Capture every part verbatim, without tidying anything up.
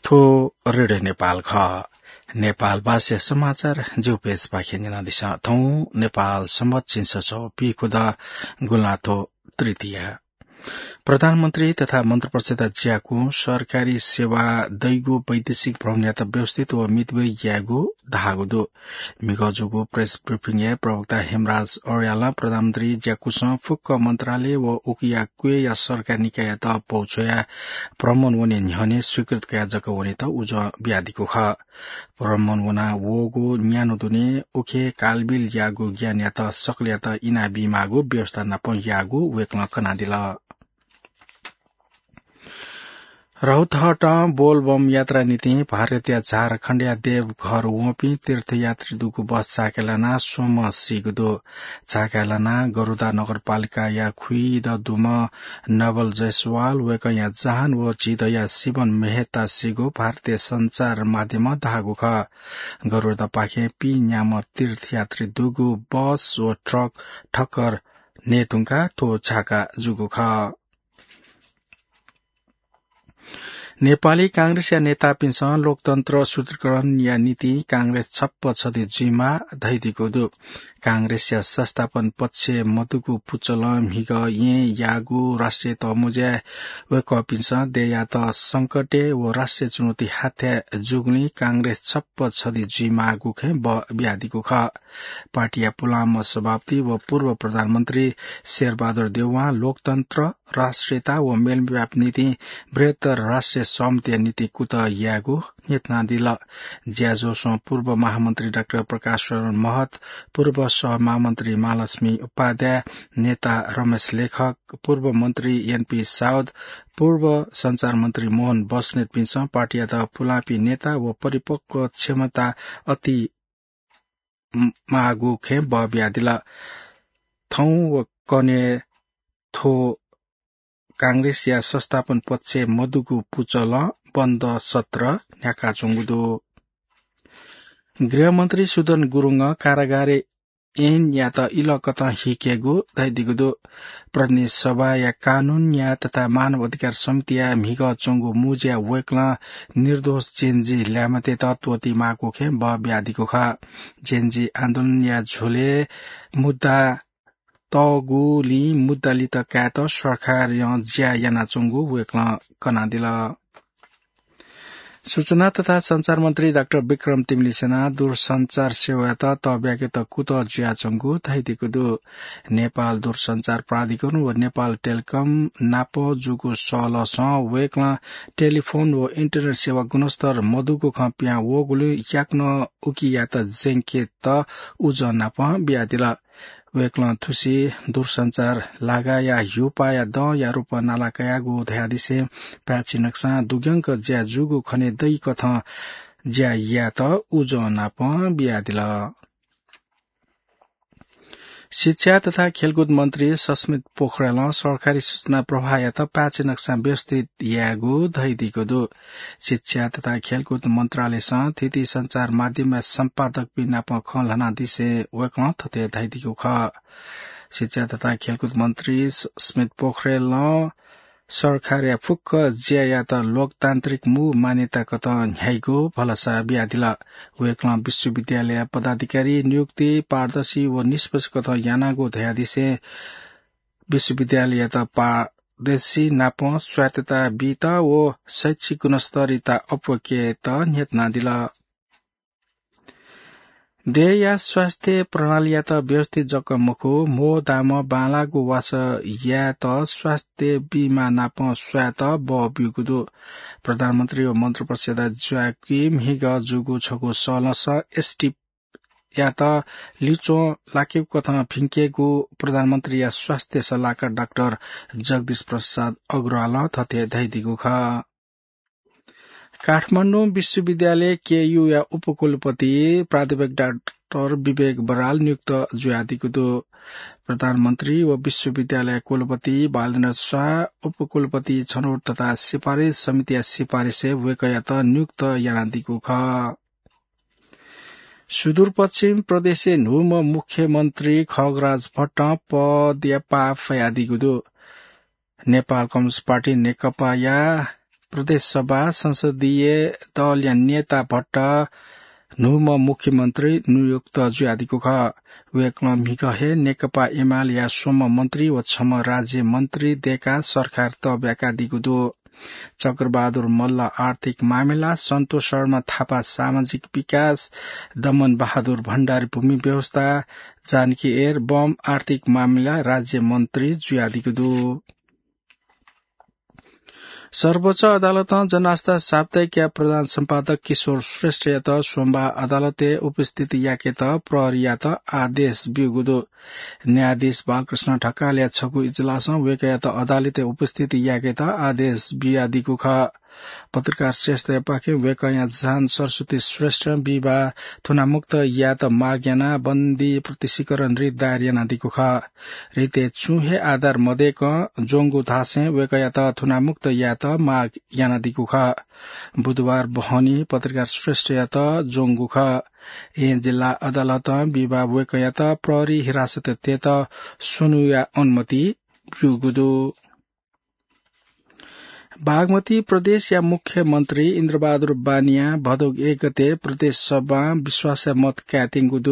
थो रेडियो नेपाल ख नेपाल भाषा समाचार जो पेज पाखे निना दिशा थौ नेपाल सम्मत चिन्सो पी खुदा गुलाथो तृतीय प्रधानमन्त्री तथा मन्त्री परिषद ज्याको सरकारी सेवा दैगो वैदेशिक भ्रमणयात व्यवस्थित व मितवे यागो धागोदो मिगजुगो प्रेस ब्रिफिङ या प्रवक्ता हेमराज अर्याल प्रधानमन्त्री ज्याकुसँग फुक्क मन्त्रालय व उकिया क्वे या सरकार निकाय त पहुँचया प्रमन वने न्हने स्वीकृत कया जक वने त उज ब्यादिको ख प्रमन वना वोगो न्यानो दुने उखे कालबिल यागो ज्ञान या त सक्लिया त इना बिमागो व्यवस्था नप यागो वेक्न कनादिला रौतहट बोलबम यात्रा नीति भारतीय झारखण्डिया देवघर वोपी तीर्थयात्री दुगु बस चाकेलाना सोम सिगदो चाकेलाना गरुदा नगरपालिका या खुई द दुम नवल जयसवाल वेकया जहान व चिदया शिवन मेहता सिगो भारतीय संचार माध्यम धागु ख गरुदा पाखे पी न्याम तीर्थयात्री दुगु बस व ट्रक ठक्कर नेटुङका तो झाका जुगु ख नेपाली कांग्रेस या नेता पिन्छ लोकतन्त्र सुदृढीकरण या नीति कांग्रेस छप्प छदी जिमा धैदिको दु कांग्रेस या संस्थापन पक्ष मतुको पुचल हिग ये यागु राष्ट्रिय तमुज्या वेक पिन्छ देया त संकटे व राष्ट्रिय चुनौती हाथे जुगली कांग्रेस छप्प छदी जिमा गुखे ब्यादिको ख पार्टीया पुलाम सभापति व पूर्व प्रधानमन्त्री शेरबहादुर देउवा लोकतन्त्र राष्ट्रियता व मेलमिलाप नीति बृहत्तर राष्ट्रिय समिति नीति कुत यागु नेतना दिल ज्याजोसो पूर्व महामन्त्री डाक्टर प्रकाश शरण महत पूर्व सहमहामन्त्री महालक्ष्मी उपाध्याय नेता रमेश लेखक पूर्व मन्त्री एनपी साउद पूर्व संचार मन्त्री मोहन बस्नेत पिन्छ पार्टी त फुलापी नेता व परिपक्व क्षमता अति मागु खे ब्यादिल थौ व कने थो कांग्रेस या संस्थापन पक्ष मधुगु पुचल बन्द सत्र न्याका चुङ्गुदो गृहमन्त्री सुदन गुरुङ कारागारे एन या त इल कत हिकेगु दैदिगुदो प्रतिनिधि सभा या कानून न्याय तथा मानव अधिकार समिति या मिग चुङ्गु मुज्या वेक्ला निर्दोष जेन्जी ल्यामते तत्वती माको खे ब ब्यादिको ख जेन्जी आन्दोलन या झोले मुद्दा तगुली मुद्दाली त कात सरकार ज्या याना चुङ्गु वेक्ल कनादिल सूचना तथा संचार मन्त्री डाक्टर विक्रम तिमलिसेना दूरसंचार सेवा त तब्याके त कुत ज्या चुङ्गु थैदिको दु नेपाल दूरसंचार प्राधिकरण व नेपाल टेलिकम नाप जुगु सल स वेक्ल टेलिफोन व इन्टरनेट सेवा गुणस्तर मधुको खप्या वगुले याक्न उकिया त जेंके त उज नाप ब्यादिल वेक्ल थुसी दूरसंचार लागा या युपा या द या रूप नालाकया गु धयादिसे प्याची नक्सा दुग्यंक ज्या जुगु खने दै कथ ज्या या त उज नाप ब्यादिल शिक्षा तथा खेलकुद मन्त्री सस्मित पोखरेल सरकारी सूचना प्रवाह या त प्याची नक्सा व्यवस्थित यागु धैदिको दु शिक्षा तथा खेलकुद मन्त्रालयसँग थिति संचार माध्यममा सम्पादक बिनाप खलना दिसे वेक्ल थते धैदिको ख शिक्षा तथा खेलकुद मन्त्री सस्मित पोखरेल सरकार या फुक्क ज्या या त लोकतान्त्रिक मु मान्यता कत ह्याइगो भलसा ब्यादिल वेक्ल विश्वविद्यालय पदाधिकारी नियुक्ति पारदर्शी व निष्पक्ष कत यानागो धयादिसे विश्वविद्यालय त पारदर्शी नाप स्वायत्तता बीत व शैक्षिक गुणस्तरिता अपके त नेतना दिल देह या स्वास्थ्य प्रणाली या त व्यवस्थित जक मुखो मो दाम बालागु वास या त स्वास्थ्य बीमा नाप स्वात ब बिगुदो प्रधानमन्त्री व मन्त्री परिषद ज्वाकिम हिग जुगु छगु सलस एसटी या त लिचो लाकेव कथा फिंकेगु प्रधानमन्त्री या स्वास्थ्य सल्लाहकार डाक्टर जगदीश प्रसाद अग्रवाल थथे धैदिगु ख काठमाडौँ विश्वविद्यालय केयू या उपकुलपति प्राध्यापक डाक्टर विवेक बराल नियुक्त जुयादिको दो प्रधानमन्त्री व विश्वविद्यालय कुलपति बालचन्द्र शाह उपकुलपति छनौट तथा सिफारिश समिति सिफारिश वेकया त नियुक्त यानादिको ख सुदूरपश्चिम प्रदेश नुम मुख्यमन्त्री खगराज भट्ट पदयापा फयादिको दो नेपाल कम्युनिस्ट पार्टी नेकपा या प्रदेशसभा संसदीय दल या नेता भट्ट नुम मुख्यमन्त्री नियुक्त जुयादिको ख वेक्लम हिकहे नेकपा एमाले या सोम मन्त्री व छम राज्य मन्त्री देका सरकार त ब्याका दिगुदो चक्रबहादुर मल्ल आर्थिक मामिला सन्तोष शर्मा थापा सामाजिक विकास दमन बहादुर भण्डारी भूमि व्यवस्था जानकी एर बम आर्थिक मामिला राज्य मन्त्री जुयादिगुदो सर्वोच्च अदालत जनआस्था साप्ताहिक प्रधान सम्पादक किशोर श्रेष्ठ यात सोमबार अदालते उपस्थित याकेत प्रहरी यात आदेश बिगुदो न्यायाधीश बालकृष्ण ढकाल या छगु इजलास वेकयात अदालते उपस्थित याकेत आदेश बियादिगु ख पत्रकार श्रेष्ठ पाखे वेकया जान सरस्वती श्रेष्ठ विवाह थुनामुक्त यात माग्याना बन्दी प्रतिशीकरण रित दायर यानादिगु ख रिते चुहे आधार मदेक जोंगु धासे वेकयात थुनामुक्त यात माग यानादिगु ख बुधबार बहनी पत्रकार श्रेष्ठ यात जोंगु ख ए जिल्ला अदालत विवाह वेकयात प्रहरी हिरासत तेत सुनुया अनुमति बिगुदो बागमती प्रदेश या मुख्यमन्त्री इन्द्रबहादुर बानिया भदौग एक गते प्रदेश सभा विश्वास मत क्यातिङगुदो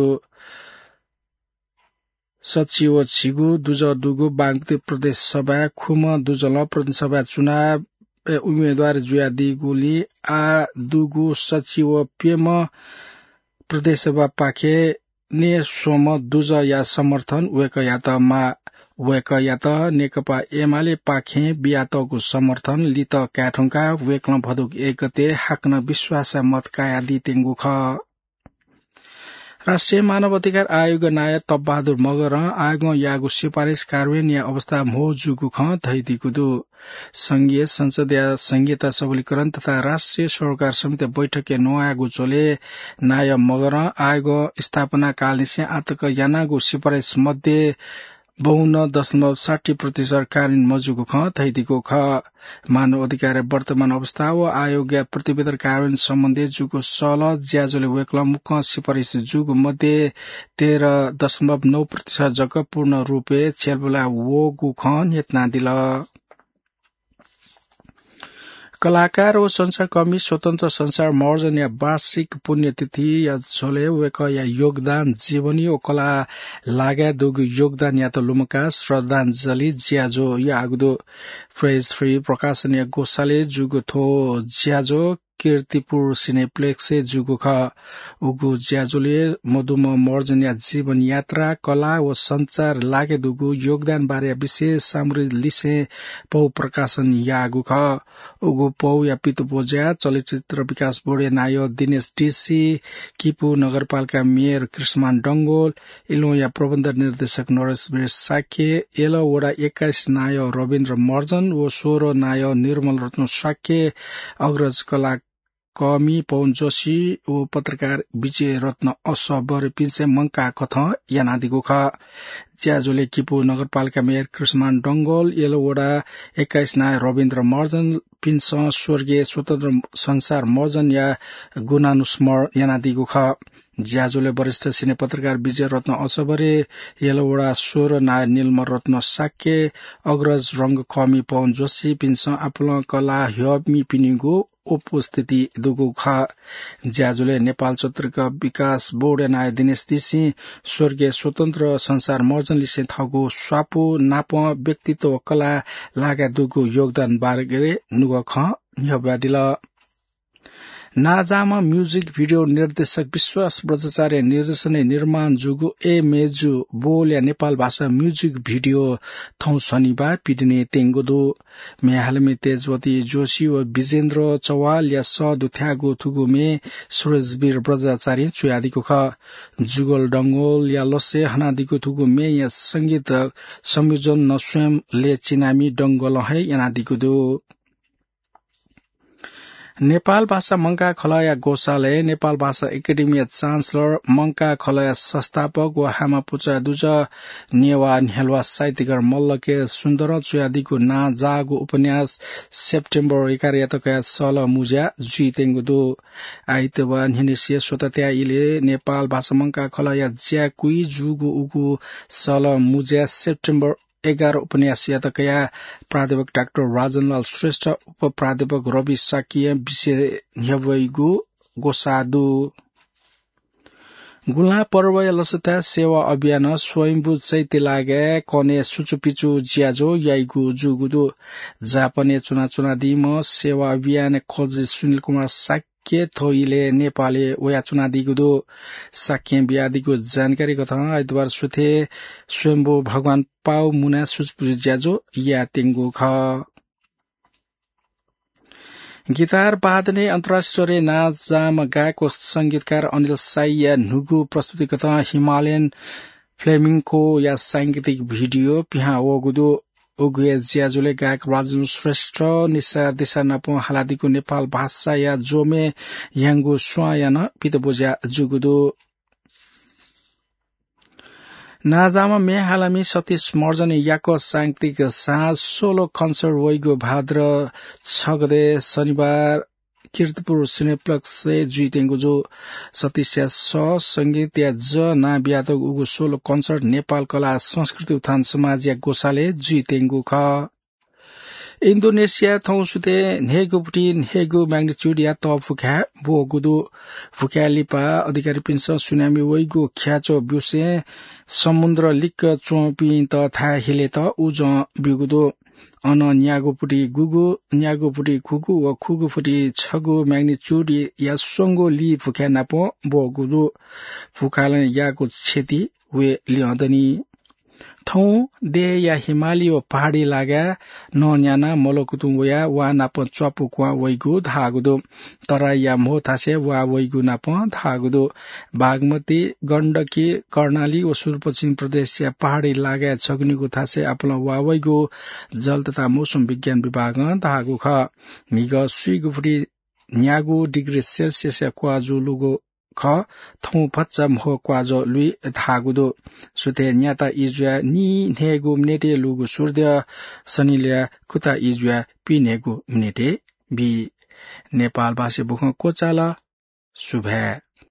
सचिव छिगु दुज दुगु बागमती प्रदेश सभा खुम दुजल प्रदेश सभा चुनाव उम्मेद्वार जुयादिगुली आ दुगु सचिव पेम प्रदेश सभा पाखे ने सोम दुज या समर्थन वेकयातमा वेकयात नेकपा एमाले पाखे बियातको समर्थन लित क्याठुङका वेक्ल भदुक एक गते हाक्न विश्वास मत कायादी तेंगु ख राष्ट्रिय मानव अधिकार आयोग नायक तबबहादुर मगर आयोग यागु सिफारिश कार्यान्वयन या अवस्था मोजुगु ख धैदिगुदु संघीय संसद या संघीयता सबलीकरण तथा राष्ट्रिय सरोकार समिति बैठक नयागु चोले नाय मगर आयोग स्थापना कालनिसे आतक यानागु सिफारिश मध्ये बाउन्न दशमलव साठी प्रतिशत कार्यान्वयन मजुगु ख थैदिगु ख मानव अधिकार वर्तमान अवस्था व आयोग प्रतिवेदन कार्यान्वयन सम्बन्धी जुगु सल ज्याजोले वेक्ल मुख सिफारिश जुगु मध्ये तेह्र दशमलव नौ प्रतिशत जग पूर्ण रूपे छेलबुला वो गु ख नेतना दिल कलाकार व संसारकर्मी स्वतन्त्र संसार मर्जन या वार्षिक पुण्यतिथि या झोले वेक या योगदान जीवनी ओ कला लागा दुगु योगदान या त लुमका श्रद्धाञ्जली ज्याजो या आगुदो फ्रेज फ्री प्रकाशन या गोसाले जुगु थो ज्याजो कीर्तिपुर सिनेप्लेक्स जुगु ख उगु ज्याजोले मधुम मर्जन या जीवन यात्रा कला व संचार लागे दुगु योगदान बारे विशेष सामग्री लिसे पौ प्रकाशन यागु ख उगु पौ या पितु बोज्या चलचित्र विकास बोर्ड नायो दिनेश टीसी किपु नगरपालिका मेयर कृष्णमान डंगोल इलो या प्रबन्ध निर्देशक नरेश वीर साक्य एलो वडा एक्काइस नायो रविन्द्र मर्जन व सोह्र नायो निर्मल रत्न साक्य अग्रज कला कमी पवन जोशी ओ पत्रकार विजय रत्न असबर पिन्से मंका कथ यानादिगु ख ज्याजोले किपु नगरपालिका मेयर कृष्णमान डंगोल येलो वडा एक्काइस नाय रविन्द्र मर्जन पिन्स स्वर्गीय स्वतन्त्र संसार मर्जन या गुणानुस्मर यानादिगु ख ज्याजोले वरिष्ठ सिने पत्रकार विजय रत्न असबरे येलोवडा सोह्र नाय नीलमर रत्न साक्य अग्रज रंग कमी पवन जोशी पिन्स आपुल कला ह्यमी पिनिगु उपस्थिति दुगु ख ज्याजोले नेपाल चलचित्र विकास बोर्ड नाय दिनेश तिसी स्वर्गीय स्वतन्त्र संसार मर्जन लिसे थगु स्वापु नाप व्यक्तित्व कला लागा दुगु योगदान बारे नुग ख न्यबादिल नाजामा म्युजिक भिडियो निर्देशक विश्वास ब्रजचार्य निर्देशन निर्माण जुगु ए मेजु बोल या नेपाल भाषा म्युजिक भिडियो थौ शनिबार पिडिने तेंगुदो मेहालमे तेजवती जोशी व विजेन्द्र चौवाल या सदुथ्यागु थुगुमे सुरेशवीर ब्रजचार्य चुयादिको ख जुगल डंगोल या लसे हनादिको थुगुमे या संगीत संयोजन न स्वयं ले चिनामी डंगोल है यानादिको दो नेपाल भाषा मंका खलया गोसालय नेपाल भाषा एकाडेमी चान्सलर मंका खलया संस्थापक व हामापुचा दुज नेवा न्हेलवा साहित्यकार मल्लके सुन्दर चुयादिको ना जागु उपन्यास सेप्टेम्बर एघार यातका सल मुजा जुइतेंगुदो आइतबार हिनेसिया स्वतत्या इले नेपाल भाषा मंका खलया ज्या कुइ जुगु उगु सल मुजा सेप्टेम्बर एघार उपन्यास यातकया प्राध्यापक डाक्टर राजनलाल श्रेष्ठ उप प्राध्यापक रवि साकिया विषय न्यवैगु गोसादु गुल्हा पर्व लसता सेवा अभियान स्वयंभू चैते लागे कने सुचुपिचु ज्याजो याइगु जुगुदु जापाने चुना चुना दिम सेवा अभियान खोज सुनिल कुमार साक्य थोइले नेपाली वया चुना दिगुदु साक्य बियादिगु जानकारी कथा आइतबार सुथे स्वयंभू भगवान पाउ मुना सुचुपिचु ज्याजो या तेंगु ख गिटार वादने अन्तर्राष्ट्रिय नाचजाम गायक संगीतकार अनिल साई या नुगु प्रस्तुतिकथा हिमालयन फ्लेमिंको या सांगीतिक भिडियो पिहा ओगुदो ओगुए ज्याजुले गायक राजन श्रेष्ठ निसार दिशा नपो हालादिको नेपाल भाषा या जोमे याङ्गु स्वायान पितबोजा जुगुदो नाजामा मे हालामी सतीश मर्जन याको सांगीतिक साँझ सोलो कन्सर्ट वैगो भाद्र छ गते शनिबार कीर्तिपुर सिनेप्लेक्स से जुइतेंगु जो सतीश या स संगीत या ज ना ब्यातक उगु सोलो कन्सर्ट नेपाल कला संस्कृति उत्थान समाज या गोसाले जुइतेंगु ख इन्डोनेसिया थौसुते नेगुपुटी नेगु म्याग्निट्युड या त फुख्या बोगुदु फुख्या लिपा अधिकारी पिन्स सुनामी वैगु ख्याचो ब्युसे समुद्र लिक चोपी त था हिले त उज बिगुदु अन न्यागुपुटी गुगु न्यागुपुटी खुगु व खुगुपुटी छगु म्याग्निट्युड या सोंगो लि फुख्या नापो बोगुदु फुखाल याको क्षति वे लिहदनी थौ दे या हिमालय पहाडी लागा नन्याना मलकुतुङया वा नाप च्वापु क्वा वैगु धागुदो तरा या मोथासे वा वैगु नाप धागुदो बागमती गण्डकी कर्णाली व सुदूरपश्चिम प्रदेश या पहाडी लागा छगुनीको थासे आपला वा वैगु जल तथा मौसम विज्ञान विभाग धागु ख मिग सुइगुफुटी न्यागु डिग्री सेल्सियस या क्वाजु लुगो ख थौ फच्चा मह क्वाजो लुई धागुदो सुते न्याता इजुया नि नेगु मनेटे लुगु सूर्य शनिल्या कुता इजुया पिनेगु मनेटे बि नेपाल भाषा बुख कोचाला सुभे